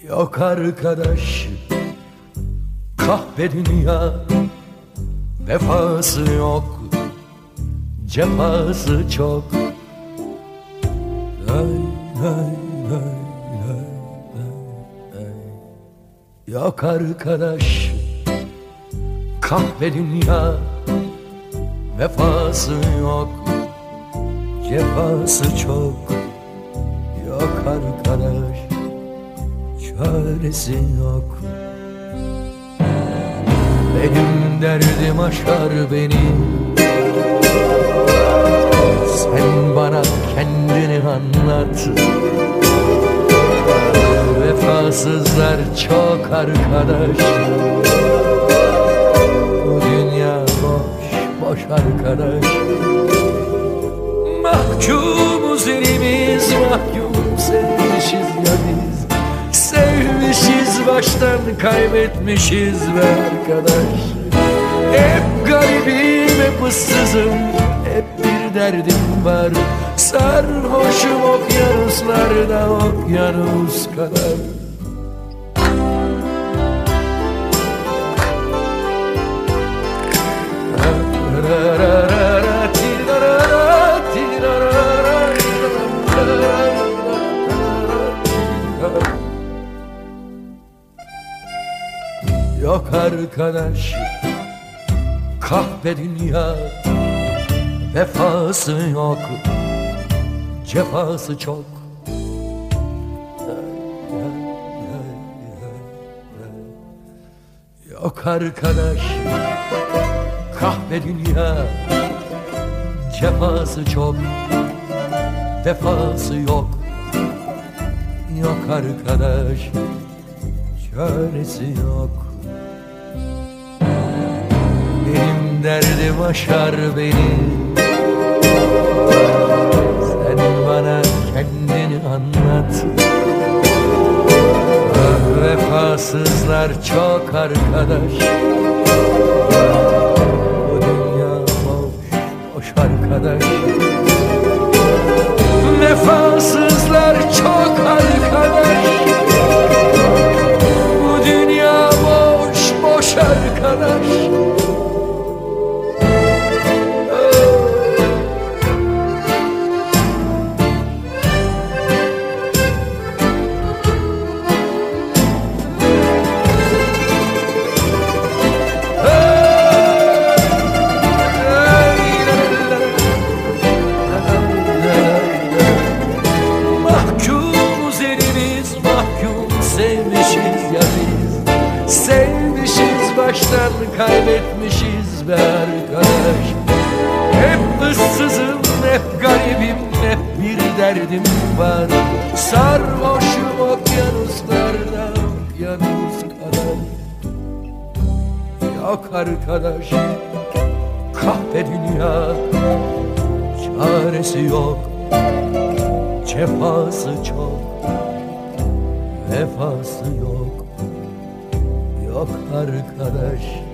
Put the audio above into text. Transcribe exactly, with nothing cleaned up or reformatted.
Yok arkadaş, kahpe dünya, vefası yok, cefası çok. Ay, ay, ay, ay, ay, ay. Yok arkadaş, kahpe dünya, vefası yok, cefası çok. Yok arkadaş, çaresi yok. Benim derdim aşar beni, sen bana kendini anlat. Vefasızlar çok arkadaş, bu dünya boş, boş arkadaş. Mahkumuz elimiz mahkum, sevmişiz ya biz. Sevmişiz baştan, kaybetmişiz be arkadaş. Hep garibim, hep ıssızım, hep bir derdim var. Sarhoşum okyanuslarda, okyanus kadar. Yok arkadaş, kahpe dünya, vefası yok, cefası çok. Yok arkadaş, kahpe dünya, cefası çok, vefası yok. Yok arkadaş, çaresi yok. Benim derdim aşar beni, sen bana kendini anlat. Ah, vefasızlar çok arkadaş, bu dünya boş, boş arkadaş. Vefasızlar çok arkadaş, bu dünya boş, boş arkadaş. Sevmişiz ya biz, sevmişiz baştan, kaybetmişiz be arkadaş. Hep ıssızım, hep garibim, hep bir derdim var. Sarhoşum okyanuslarda, okyanus kadar. Yok arkadaş, kahpe dünya, çaresi yok, cefası çok. Vefası yok, yok arkadaş.